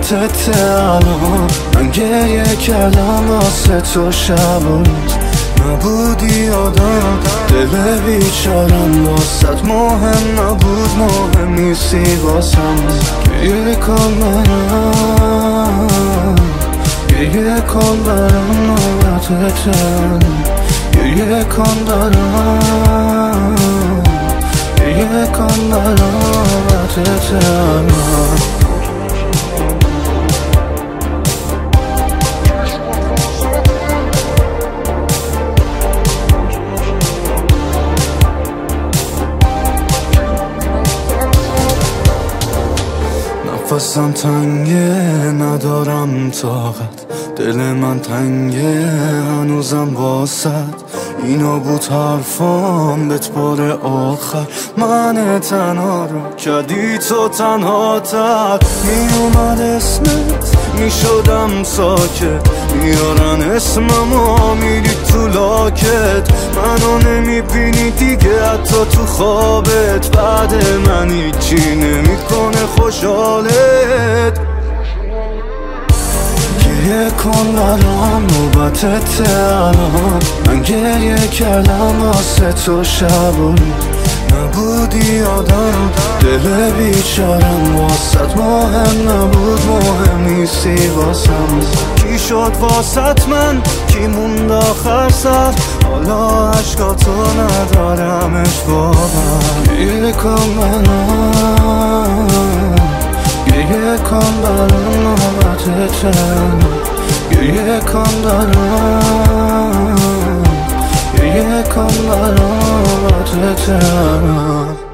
نوبتت الان. من گریه کردم واسه تو شب و روز، نبودی آدم دل بیچارم واسط مهم نبود، مهم نیستی واسم. گریه کن برم، گریه کن برم نوبتت، گریه کن برم، گریه کن برم نوبتت. نفسم تنگه ندارم طاقت، دل من تنگه هنوزم واسط. اینا بود حرفام بهت بار آخر، من تنها رو کردی تو تنها تر. میومد اسمت میشدم ساکت، میارن اسممو میری تو لاکت. منو نمیبینی دیگه حتی تو خوابت، بعد من هیچی نمیکنه خوشحالت. گریه کن برام نوبتت الان. من گریه کردم واسه تو شب و روز، نبودی آدم دل بیچارم واسط مهم نبود، مهم نیستی واسم. کی شد واسط من، کی موند آخر سر، حالا عشقاتو ندارمش باور. گریه کن برام، گریه کن برام نوبتت، گریه کن برام، گریه کن برام نوبتت.